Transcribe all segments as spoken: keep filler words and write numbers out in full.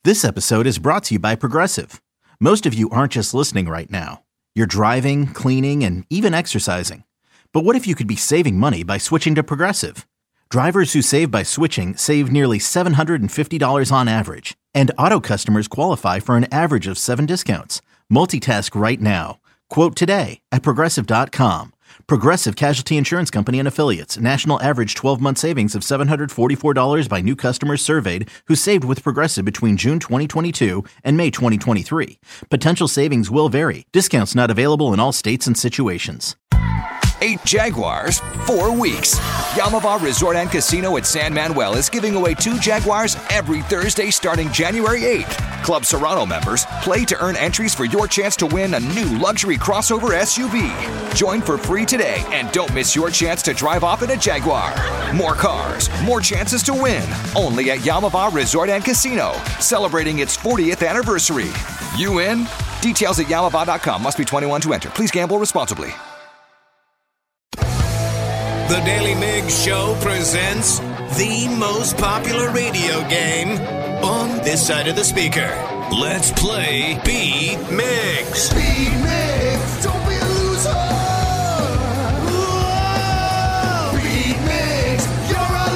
This episode is brought to you by Progressive. Most of you aren't just listening right now. You're driving, cleaning, and even exercising. But what if you could be saving money by switching to Progressive? Drivers who save by switching save nearly seven hundred fifty dollars on average. And auto customers qualify for an average of seven discounts. Multitask right now. Quote today at Progressive dot com. Progressive Casualty Insurance Company and Affiliates. National average twelve-month savings of seven hundred forty-four dollars by new customers surveyed who saved with Progressive between June twenty twenty-two and May twenty twenty-three. Potential savings will vary. Discounts not available in all states and situations. Eight Jaguars, four weeks. Yamava Resort and Casino at San Manuel is giving away two Jaguars every Thursday starting January eighth. Club Serrano members play to earn entries for your chance to win a new luxury crossover S U V. Join for free today and don't miss your chance to drive off in a Jaguar. More cars, more chances to win. Only at Yamava Resort and Casino, celebrating its fortieth anniversary. You in? Details at yamava dot com. Must be twenty-one to enter. Please gamble responsibly. The Daily Migs Show presents the most popular radio game on this side of the speaker. Let's play Beat Migs. Beat Migs, don't be a loser. Whoa. Beat Migs, you're a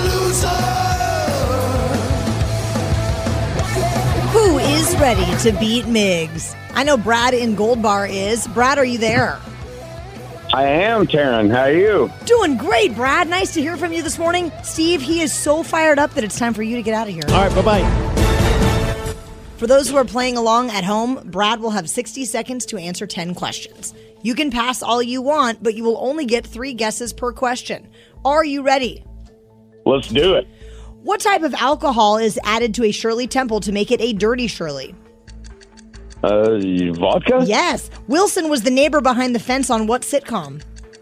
loser. Who is ready to beat Migs? I know Brad in Gold Bar is. Brad, are you there? I am, Taryn. How are you? Doing great, Brad. Nice to hear from you this morning. Steve, he is so fired up that it's time for you to get out of here. All right, bye-bye. For those who are playing along at home, Brad will have sixty seconds to answer ten questions. You can pass all you want, but you will only get three guesses per question. Are you ready? Let's do it. What type of alcohol is added to a Shirley Temple to make it a dirty Shirley? Uh, vodka? Yes. Wilson was the neighbor behind the fence on what sitcom?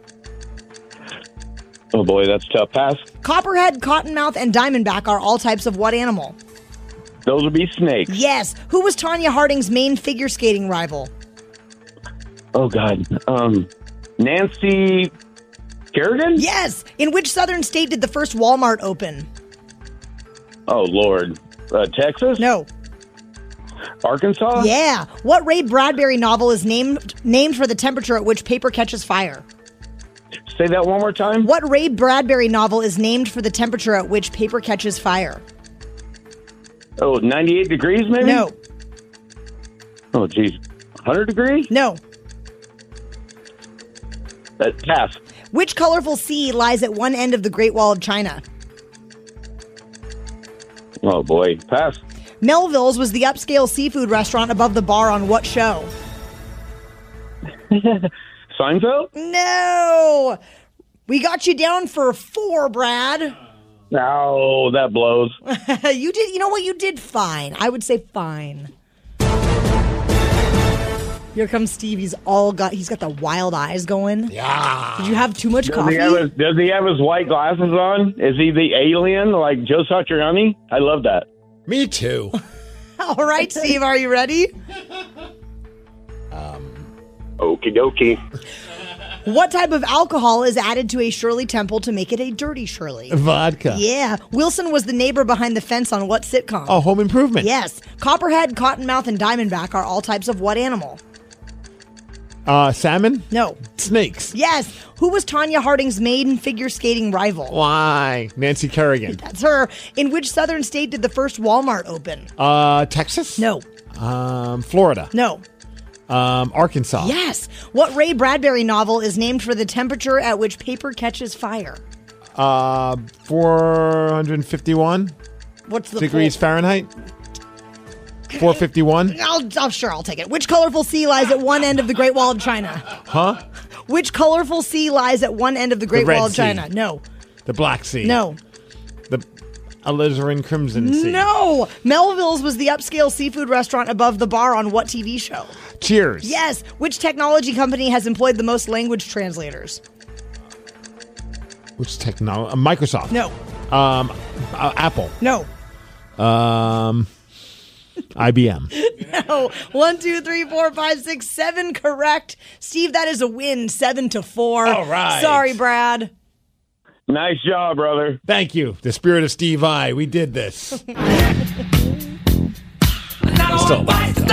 Oh boy, that's tough. Pass. Copperhead, Cottonmouth, and Diamondback are all types of what animal? Those would be snakes. Yes. Who was Tanya Harding's main figure skating rival? Oh God. Um, Nancy Kerrigan? Yes. In which southern state did the first Walmart open? Oh Lord. Uh, Texas? No. Arkansas? Yeah. What Ray Bradbury novel is named named for the temperature at which paper catches fire? Say that one more time. What Ray Bradbury novel is named for the temperature at which paper catches fire? Oh, ninety-eight degrees maybe? No. Oh, geez. one hundred degrees? No. Uh, pass. Which colorful sea lies at one end of the Great Wall of China? Oh, boy. Pass. Melville's was the upscale seafood restaurant above the bar on what show? Seinfeld? No. We got you down for four, Brad. No, that blows. You did. You know what? You did fine. I would say fine. Here comes Steve. He's all got. He's got the wild eyes going. Yeah. Did you have too much Does coffee? he, have his, does he have his white glasses on? Is he the alien like Joe Satriani? I love that. Me too. All right, Steve. Are you ready? um. Okie dokie. What type of alcohol is added to a Shirley Temple to make it a dirty Shirley? Vodka. Yeah. Wilson was the neighbor behind the fence on what sitcom? Oh, Home Improvement. Yes. Copperhead, Cottonmouth, and Diamondback are all types of what animal? Uh, salmon? No. Snakes. Yes. Who was Tanya Harding's maiden figure skating rival? Why? Nancy Kerrigan. That's her. In which southern state did the first Walmart open? Uh, Texas? No. Um, Florida. No. Um, Arkansas. Yes. What Ray Bradbury novel is named for the temperature at which paper catches fire? Uh, four hundred fifty-one What's the degrees full- Fahrenheit. four fifty-one. I'll, I'll sure I'll take it. Which colorful sea lies at one end of the Great Wall of China? Huh? Which colorful sea lies at one end of the Great The Red Wall of Sea. China? No. The Black Sea. No. The alizarin Crimson Sea. No. Melville's was the upscale seafood restaurant above the bar on what T V show? Cheers. Yes. Which technology company has employed the most language translators? Which technology? Uh, Microsoft. No. Um, uh, Apple. No. Um, I B M. No. One, two, three, four, five, six, seven. Correct. Steve, that is a win. Seven to four. All right. Sorry, Brad. Nice job, brother. Thank you. The spirit of Steve I. We did this. still.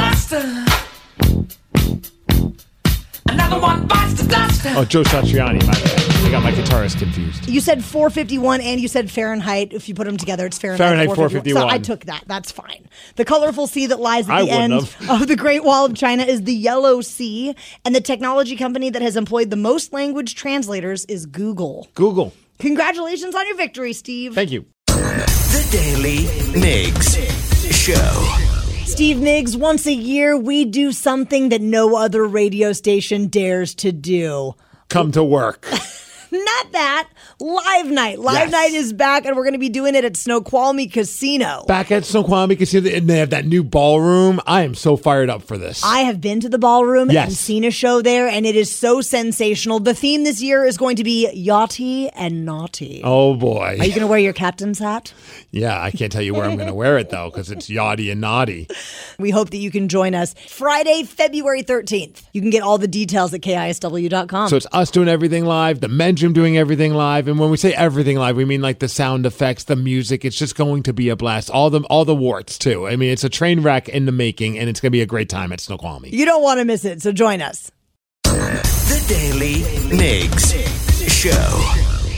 Another one bites the dust. Oh, Joe Satriani. My bad. I got my guitarist confused. You said four fifty-one and you said Fahrenheit. If you put them together, it's Fahrenheit, Fahrenheit four fifty-one. So I four fifty-one. took that. That's fine. The colorful sea that lies at I the end wouldn't have. of the Great Wall of China is the Yellow Sea. And the technology company that has employed the most language translators is Google. Google. Congratulations on your victory, Steve. Thank you. The Daily Migs Show. Steve Miggs, once a year, we do something that no other radio station dares to do. Come to work. Not that. Live Night. Live Yes. Night is back, and we're going to be doing it at Snoqualmie Casino. Back at Snoqualmie Casino, and they have that new ballroom. I am so fired up for this. I have been to the ballroom Yes. and seen a show there, and it is so sensational. The theme this year is going to be yachty and naughty. Oh, boy. Are you going to wear your captain's hat? Yeah, I can't tell you where I'm going to wear it, though, because it's yachty and naughty. We hope that you can join us Friday, February thirteenth. You can get all the details at K I S W dot com. So it's us doing everything live, the men's room doing everything live, and when we say everything live, we mean like the sound effects, the music. It's just going to be a blast. All the all the warts too. I mean, it's a train wreck in the making, and it's going to be a great time at Snoqualmie. You don't want to miss it, so join us. The Daily Migs Show.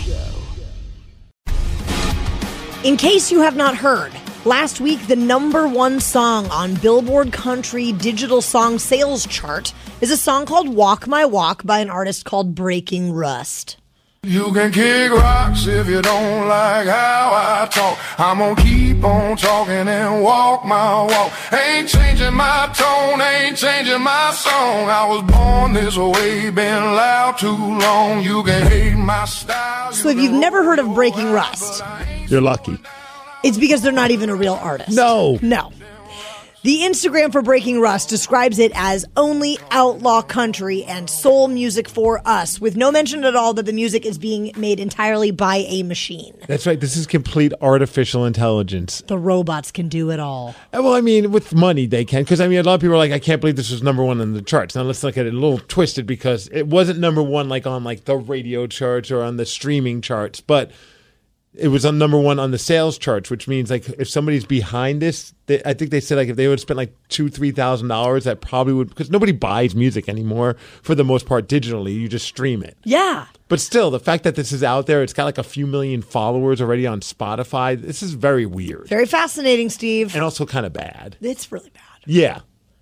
In case you have not heard, last week the number one song on Billboard Country Digital Song Sales Chart is a song called Walk My Walk by an artist called Breaking Rust. You can kick rocks if you don't like how I talk. I'm gonna keep on talking and walk my walk. Ain't changing my tone, ain't changing my song. I was born this way, been loud too long. You can hate my style. So if you've never heard of Breaking Rust, You're lucky. it's because they're not even a real artist. No. No. The Instagram for Breaking Rust describes it as only outlaw country and soul music for us, with no mention at all that the music is being made entirely by a machine. That's right. This is complete artificial intelligence. The robots can do it all. Uh, Well, I mean, with money they can, because I mean, a lot of people are like, I can't believe this was number one on the charts. Now let's look at it a little twisted, because it wasn't number one like on like the radio charts or on the streaming charts, but it was on number one on the sales charts, which means like if somebody's behind this, they, I think they said like if they would spend like two, three thousand dollars, that probably would, because nobody buys music anymore for the most part digitally. You just stream it. Yeah. But still, the fact that this is out there, it's got like a few million followers already on Spotify. This is very weird Very fascinating, Steve. and also kind of bad. It's really bad. Yeah.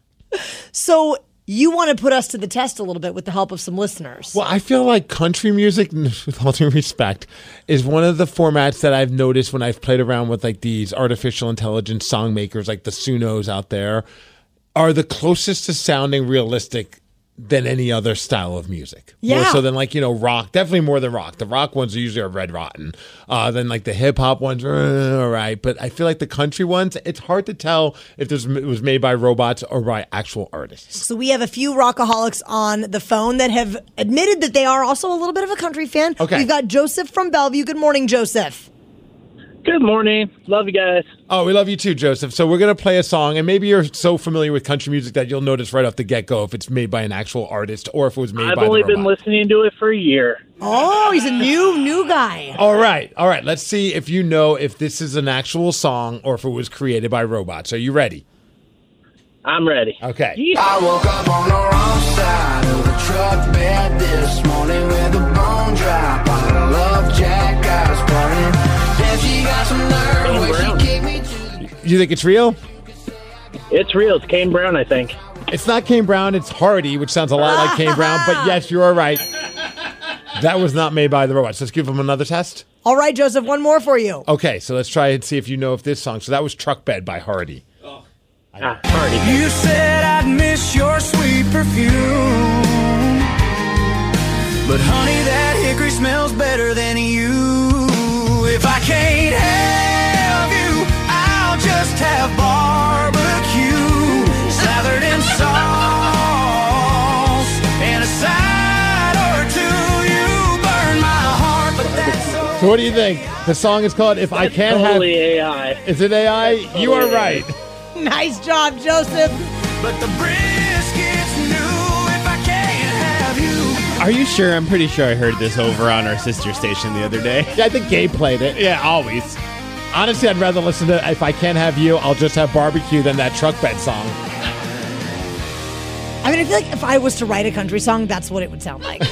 So you want to put us to the test a little bit with the help of some listeners. Well, I feel like country music, with all due respect, is one of the formats that I've noticed when I've played around with like these artificial intelligence song makers, like the Sunos out there, are the closest to sounding realistic than any other style of music. More Yeah. so than like, you know, rock. Definitely more than rock. The rock ones are usually are Red Rotten. Uh, then like the hip hop ones are uh, all right. But I feel like the country ones, it's hard to tell if this it was made by robots or by actual artists. So we have a few rockaholics on the phone that have admitted that they are also a little bit of a country fan. Okay. We've got Joseph from Bellevue. Good morning, Joseph. Good morning. Love you guys. Oh, we love you too, Joseph. So we're going to play a song, and maybe you're so familiar with country music that you'll notice right off the get-go if it's made by an actual artist or if it was made I've by only the been robot. listening to it for a year. Oh, he's a new, new guy. All right, all right. Let's see if you know if this is an actual song or if it was created by robots. Are you ready? I'm ready. Okay. I woke up on the wrong side of the truck bed this morning with a bone dry bottle of Jack I was pouring. Then she got some nerve when she kicked me to. You think it's real? It's real. It's Kane Brown, I think. It's not Kane Brown. It's Hardy, which sounds a lot like Kane Brown. But yes, you are right. That was not made by the robots. Let's give them another test. All right, Joseph, one more for you. Okay, so let's try and see if you know if this song. So that was Truck Bed by Hardy. Ah, Hardy. You said I'd miss your sweet perfume, but honey, that hickory smells better than you. If I can't have you, I'll just have barbecue slathered in sauce and a side or two. You burn my heart, but that's so. So what do you think? The song is called If I That's Can't totally Have... A I. Is it A I? You are Totally A I. right. Nice job, Joseph. But the brisket's new if I can't have you. Are you sure? I'm pretty sure I heard this over on our sister station the other day. Yeah, I think Gabe played it. Yeah, always. Honestly, I'd rather listen to If I Can't Have You, I'll Just Have Barbecue than that Truck Bed song. I mean, I feel like if I was to write a country song, that's what it would sound like.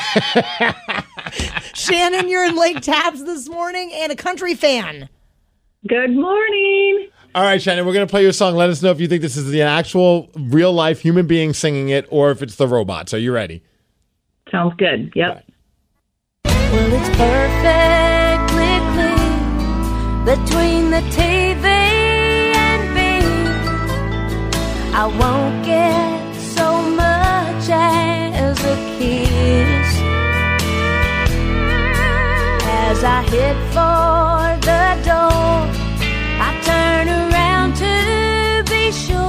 Shannon, you're in Lake Tapps this morning and a country fan. Good morning. All right, Shannon, we're going to play your song. Let us know if you think this is the actual real-life human being singing it or if it's the robots. Are you ready? Sounds good. Yep. Right. Well, it's perfectly clear between the T V and me. I won't get so much as a kiss. As I head for the door, I turn around to be sure.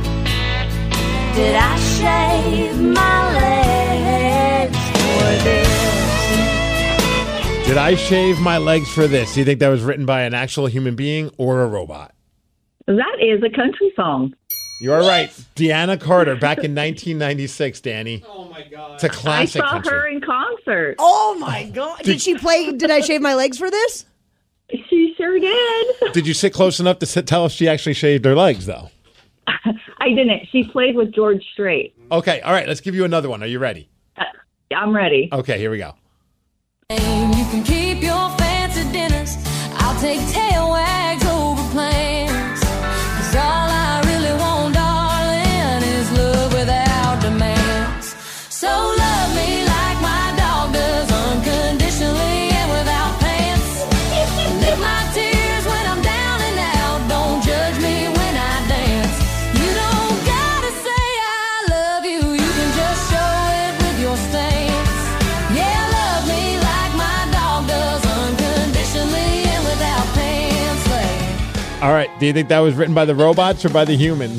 Did I shave my legs for this? Did I shave my legs for this? Do you think that was written by an actual human being or a robot? That is a country song. You are right. Deanna Carter back in nineteen ninety-six, Danny. Oh, my God. It's a classic I saw country. her in concert. Oh, my God. Did she play Did I Shave My Legs for this? She sure did. Did you sit close enough to sit, tell us she actually shaved her legs, though? I didn't. She played with George Strait. Okay, all right. Let's give you another one. Are you ready? Uh, I'm ready. Okay, here we go. You can keep your fancy dinners. I'll take tail wags over plans. 'Cause all I really want, darling, is love without demands. So love me like my dog does, unconditionally and without pants. Lick my tears when I'm down and out. Don't judge me when I dance. You don't gotta say I love you. You can just show it with your stance. Yeah, love me like my dog does, unconditionally and without pants. Like, All right. Do you think that was written by the robots or by the humans?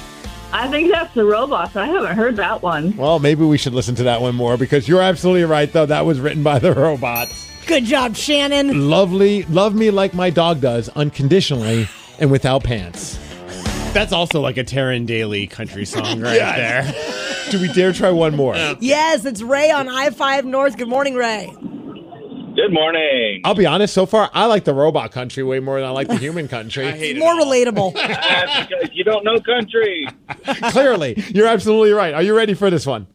I think that's the robots. I haven't heard that one. Well, maybe we should listen to that one more because you're absolutely right, though. That was written by the robots. Good job, Shannon. Lovely. Love me like my dog does, unconditionally and without pants. That's also like a Taryn Daly country song right there. Do we dare try one more? Yes, it's Ray on I five North. Good morning, Ray. Good morning. I'll be honest, so far, I like the robot country way more than I like the human country. It's more relatable. That's because you don't know country. Clearly, you're absolutely right. Are you ready for this one?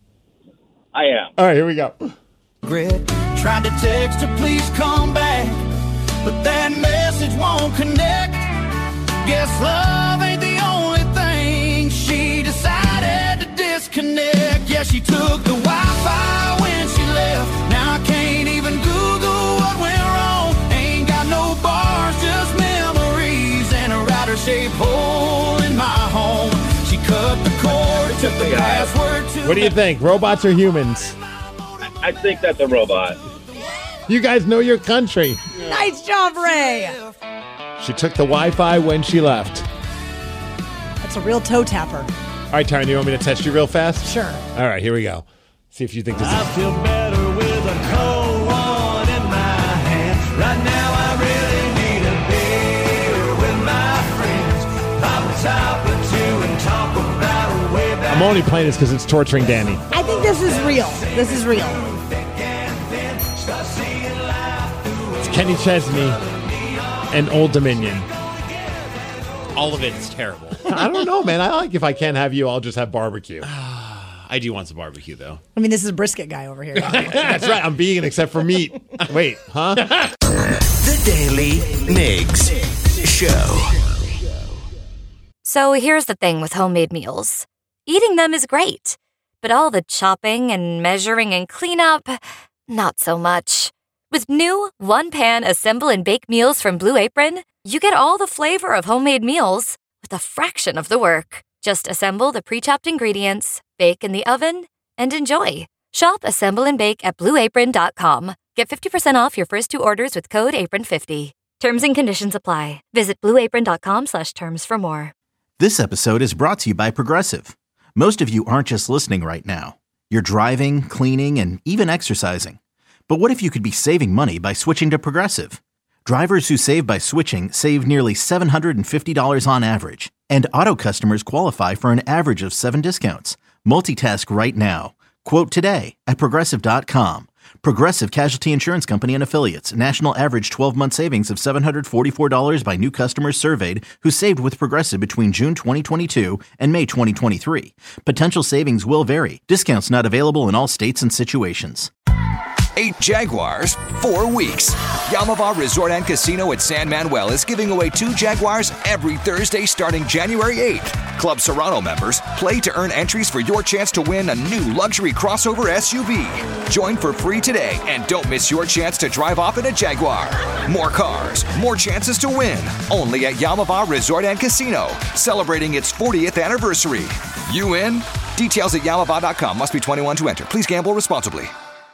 I am. All right, here we go. Regret. Tried to text her, please come back, but that message won't connect. Guess love ain't the only thing. She decided to disconnect. Yeah, she took the Wi-Fi when she left. Now I can't even Google what went wrong. Ain't got no bars, just memories and a router-shaped hole in my home. She cut the cord, took the password to. What do you think, robots or humans? I think that's a robot. You guys know your country. Nice job, Ray. She took the Wi-Fi when she left. That's a real toe tapper. All right, Taryn, you want me to test you real fast? Sure. All right, here we go. See if you think this I is... feel better with a cold one in my hand. Right now I really need a beer with my friends. Pop a top or two and talk about a way back. I'm only playing this because it's torturing Danny. I think this is real. This is real. It's Kenny Chesney and Old Dominion. All of it is terrible. I don't know, man. I like if I can't have you, I'll just have barbecue. I do want some barbecue, though. I mean, this is a brisket guy over here. That's right. I'm vegan except for meat. Wait, huh? The Daily Migs Show. So here's the thing with homemade meals. Eating them is great, but all the chopping and measuring and cleanup, not so much. With new one-pan assemble and bake meals from Blue Apron, you get all the flavor of homemade meals with a fraction of the work. Just assemble the pre-chopped ingredients, bake in the oven, and enjoy. Shop, assemble, and bake at blue apron dot com. Get fifty percent off your first two orders with code apron fifty. Terms and conditions apply. Visit blue apron dot com slash terms for more. This episode is brought to you by Progressive. Most of you aren't just listening right now. You're driving, cleaning, and even exercising. But what if you could be saving money by switching to Progressive? Drivers who save by switching save nearly seven hundred fifty dollars on average. And auto customers qualify for an average of seven discounts. Multitask right now. Quote today at progressive dot com. Progressive Casualty Insurance Company and Affiliates. National average twelve-month savings of seven hundred forty-four dollars by new customers surveyed who saved with Progressive between June twenty twenty-two and May twenty twenty-three. Potential savings will vary. Discounts not available in all states and situations. Eight Jaguars, four weeks. Yamava Resort and Casino at San Manuel is giving away two Jaguars every Thursday starting January eighth. Club Serrano members play to earn entries for your chance to win a new luxury crossover S U V. Join for free today and don't miss your chance to drive off in a Jaguar. More cars, more chances to win. Only at Yamava Resort and Casino, celebrating its fortieth anniversary. You in? Details at yamava dot com. Must be twenty-one to enter. Please gamble responsibly.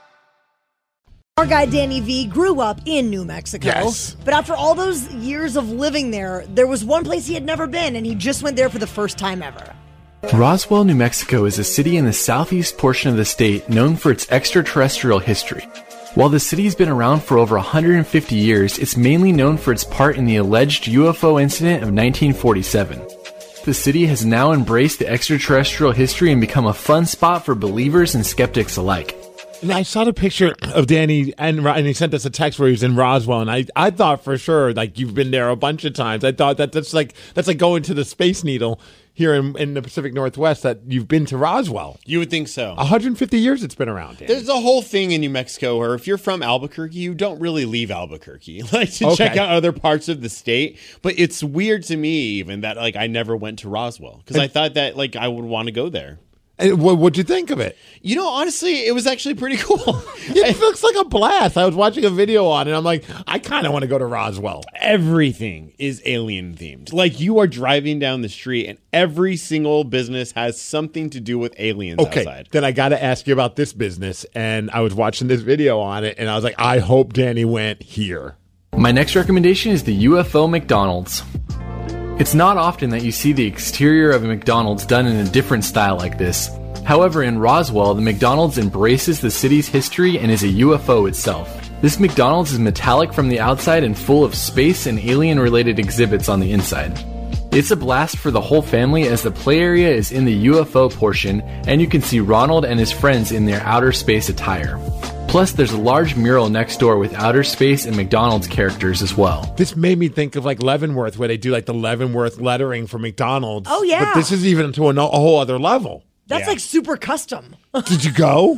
Our guy Danny V grew up in New Mexico, Yes. but after all those years of living there, there was one place he had never been, and he just went there for the first time ever. Roswell, New Mexico is a city in the southeast portion of the state known for its extraterrestrial history. While the city's been around for over one hundred fifty years, it's mainly known for its part in the alleged U F O incident of nineteen forty-seven. The city has now embraced the extraterrestrial history and become a fun spot for believers and skeptics alike. And I saw the picture of Danny, and, and he sent us a text where he was in Roswell, and I, I thought for sure, like, you've been there a bunch of times. I thought that that's like that's like going to the Space Needle here in, in the Pacific Northwest, that you've been to Roswell. You would think so. one hundred fifty years it's been around, Danny. There's a whole thing in New Mexico where if you're from Albuquerque, you don't really leave Albuquerque. Like to Okay. check out other parts of the state. But it's weird to me even that like I never went to Roswell because I thought that like I would want to go there. And what, what'd you think of it? You know, honestly, it was actually pretty cool. It looks like a blast. I was watching a video on it, and I'm like, I kind of want to go to Roswell. Everything is alien themed. Like you are driving down the street and every single business has something to do with aliens Okay, outside. then I got to ask you about this business. And I was watching this video on it, and I was like, I hope Danny went here. My next recommendation is the U F O McDonald's. It's not often that you see the exterior of a McDonald's done in a different style like this. However, in Roswell, the McDonald's embraces the city's history and is a U F O itself. This McDonald's is metallic from the outside and full of space and alien-related exhibits on the inside. It's a blast for the whole family as the play area is in the U F O portion, and you can see Ronald and his friends in their outer space attire. Plus, there's a large mural next door with outer space and McDonald's characters as well. This made me think of like Leavenworth, where they do like the Leavenworth lettering for McDonald's. Oh, yeah. But this is even to a, no- a whole other level. That's like super custom. Did you go?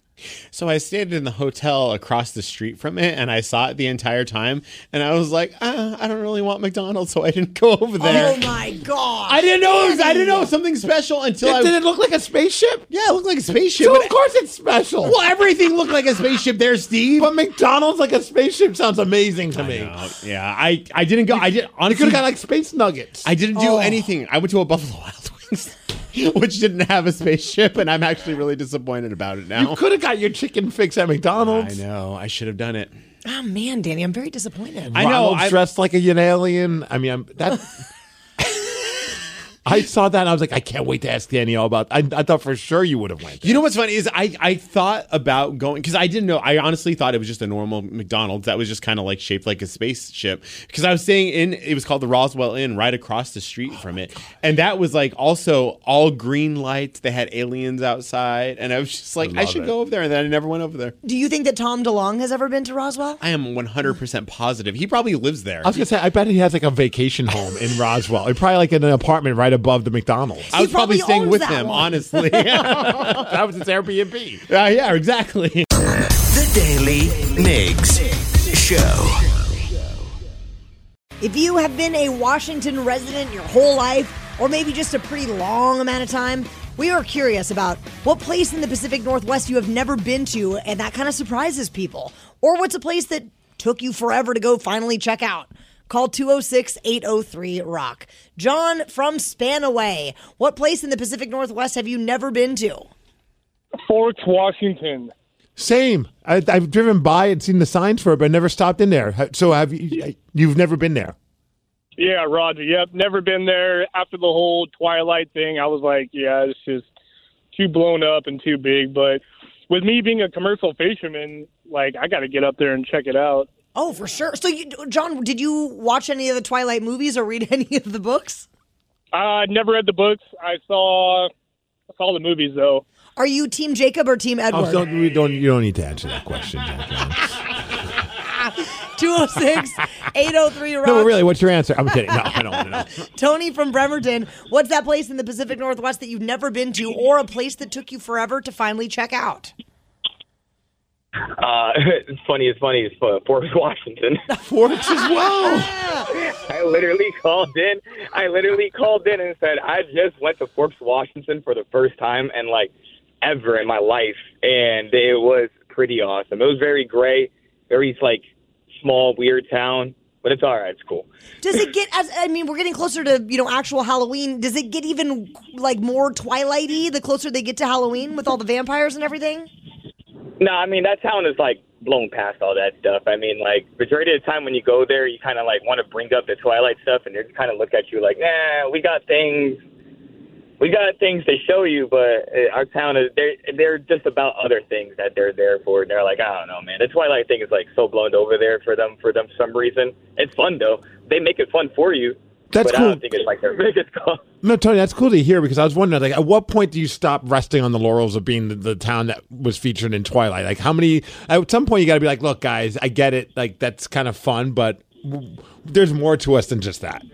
So I stayed in the hotel across the street from it, and I saw it the entire time, and I was like, ah, I don't really want McDonald's, so I didn't go over there. Oh my god! I didn't know it was, I didn't know it was something special until Did, I. did it look like a spaceship? Yeah, it looked like a spaceship. So but of course it's special. Well, everything looked like a spaceship there, Steve. But McDonald's like a spaceship sounds amazing to I me. know. Yeah, I, I didn't go. I did You honestly. could have got like space nuggets. I didn't do Oh. anything. I went to a Buffalo Wild Wings, which didn't have a spaceship, and I'm actually really disappointed about it now. You could have got your chicken fix at I McDonald's. know. I should have done it. Oh man, Danny, I'm very disappointed. I know, Ronald's I- dressed like a alien. I mean, I'm, that. I saw that and I was like, I can't wait to ask Danny all about. I, I thought for sure you would have went. You know what's funny is I, I thought about going because I didn't know. I honestly thought it was just a normal McDonald's that was just kind of like shaped like a spaceship. Because I was staying in, it was called the Roswell Inn right across the street from it, and that was like also all green lights. They had aliens outside, and I was just like, I, love should it. go over there, and then I never went over there. Do you think that Tom DeLonge has ever been to Roswell? I am one hundred percent positive he probably lives there. I was gonna say, I bet he has like a vacation home in Roswell. He probably like in an apartment right above the McDonald's. I was probably, probably staying owns with that him, one. honestly. That was his Airbnb. Yeah, yeah, exactly. The Daily Migs Show. If you have been a Washington resident your whole life, or maybe just a pretty long amount of time, we are curious about what place in the Pacific Northwest you have never been to, and that kind of surprises people. Or what's a place that took you forever to go finally check out. Call two oh six, eight oh three, rock. John from Spanaway, what place in the Pacific Northwest have you never been to? Fort Washington. Same. I, I've driven by and seen the signs for it, but never stopped in there. So have you? You've never been there? Yeah, Roger. Yep, never been there. After the whole Twilight thing, I was like, yeah, it's just too blown up and too big. But with me being a commercial fisherman, like, I got to get up there and check it out. Oh, for sure. So, you, John, did you watch any of the Twilight movies or read any of the books? I uh, never read the books. I saw saw the movies though. Are you Team Jacob or Team Edward? Oh, don't, we don't, you don't need to answer that question, Jack. two oh six, eight oh three, rock. No, but really, what's your answer? I'm kidding. No, I don't want to know. Tony from Bremerton, what's that place in the Pacific Northwest that you've never been to, or a place that took you forever to finally check out? Uh, it's funny. It's funny. It's uh, Forks, Washington. Forks as well. I literally called in. I literally called in and said I just went to Forks, Washington for the first time and like ever in my life, and it was pretty awesome. It was very gray, very like small, weird town, but it's all right. It's cool. Does it get as I mean, we're getting closer to you know actual Halloween. Does it get even like more Twilight-y the closer they get to Halloween with all the vampires and everything? No, I mean, that town is, like, blown past all that stuff. I mean, like, majority of the time when you go there, you kind of, like, want to bring up the Twilight stuff, and they kind of look at you like, nah, we got things, we got things to show you, but our town is, they're, they're just about other things that they're there for, and they're like, I don't know, man. The Twilight thing is, like, so blown over there for them, for them for some reason. It's fun, though. They make it fun for you. That's but cool. I don't think it's like their biggest call. No, Tony, that's cool to hear because I was wondering, like, at what point do you stop resting on the laurels of being the, the town that was featured in Twilight? Like, how many? At some point, you got to be like, look, guys, I get it. Like, that's kind of fun, but w- there's more to us than just that.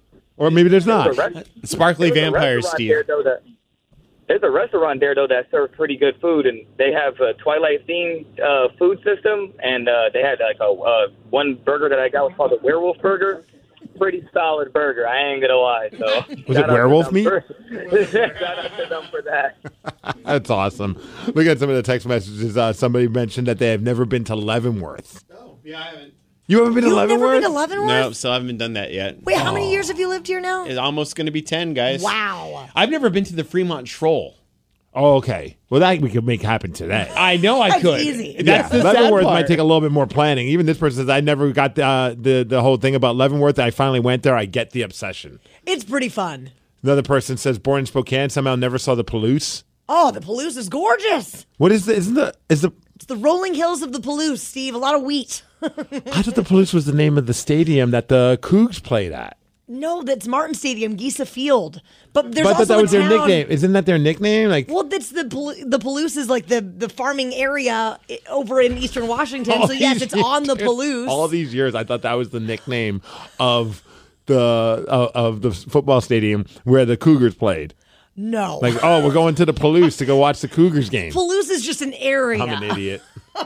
Or maybe there's not. There's a rest- Sparkly there's a vampires, restaurant Steve. there, though, that- There's a restaurant there, though, that serves pretty good food, and they have a Twilight-themed uh, food system, and uh, they had, like, a uh, one burger that I got was called a werewolf burger. Pretty solid burger, I ain't gonna lie. So was it werewolf meat? For, shout out to them for that. That's awesome. Look at some of the text messages. Uh, somebody mentioned that they have never been to Leavenworth. Oh, yeah, I haven't. You haven't been You've to Leavenworth? never been to Leavenworth? No, still haven't done that yet. Wait, how many years have you lived here now? It's almost going to be ten, guys. Wow. I've never been to the Fremont Troll. Oh, okay. Well, that we could make happen today. I know I That's could. easy. That's yeah, the sad Leavenworth part. might take a little bit more planning. Even this person says, I never got the, uh, the the whole thing about Leavenworth. I finally went there. I get the obsession. It's pretty fun. Another person says, born in Spokane, somehow never saw the Palouse. Oh, the Palouse is gorgeous. What is the, isn't the, is the, It's the rolling hills of the Palouse, Steve. A lot of wheat. I thought the Palouse was the name of the stadium that the Cougs played at. No, that's Martin Stadium, Geisa Field. But there's But I also thought that a was their town- nickname. Isn't that their nickname? Like, Well, that's the Pal- the Palouse is like the, the farming area i- over in Eastern Washington. all So yes, these it's on the years- Palouse. All these years, I thought that was the nickname of the uh, of the football stadium where the Cougars played. No, Like, oh, we're going to the Palouse to go watch the Cougars game. Palouse is just an area. I'm an idiot.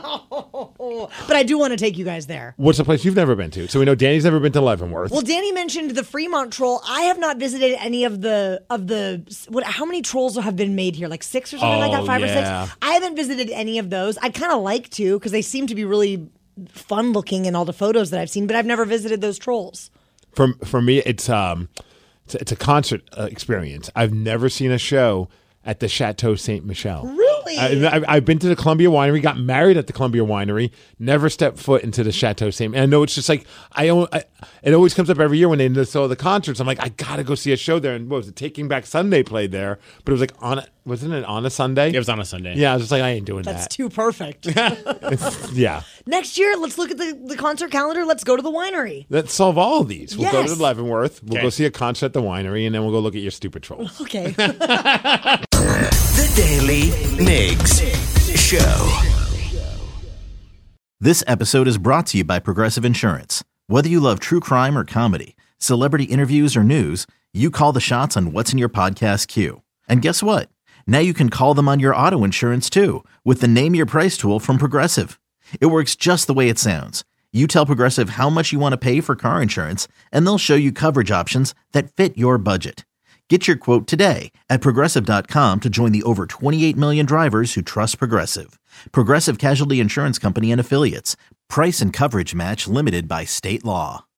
But I do want to take you guys there. What's the place you've never been to? So we know Danny's never been to Leavenworth. Well, Danny mentioned the Fremont Troll. I have not visited any of the of the. What? How many trolls have been made here? Like six or something like Oh, that, five yeah. or six. I haven't visited any of those. I'd kind of like to because they seem to be really fun looking in all the photos that I've seen. But I've never visited those trolls. For for me, it's um, it's, it's a concert uh, experience. I've never seen a show at the Chateau Saint Michel. Really? I, I've, I've been to the Columbia Winery, got married at the Columbia Winery, never stepped foot into the Chateau Saint. And I know it's just like I, own, I it always comes up every year when they show the concerts. I'm like, I gotta go see a show there. And what was it? Taking Back Sunday played there, but it was like on a, wasn't it on a Sunday? It was on a Sunday. Yeah, I was just like, I ain't doing That's that. too perfect. Yeah, Next year, let's look at the, the concert calendar. Let's go to the winery. let's solve all of these. We'll go Yes. to Leavenworth. We'll Okay. go see a concert at the winery, and then we'll go look at your stupid trolls. Okay. The Daily Migs Show. This episode is brought to you by Progressive Insurance. Whether you love true crime or comedy, celebrity interviews or news, you call the shots on what's in your podcast queue. And guess what? Now you can call them on your auto insurance too with the Name Your Price tool from Progressive. It works just the way it sounds. You tell Progressive how much you want to pay for car insurance, and they'll show you coverage options that fit your budget. Get your quote today at Progressive dot com to join the over twenty-eight million drivers who trust Progressive. Progressive Casualty Insurance Company and Affiliates. Price and coverage match limited by state law.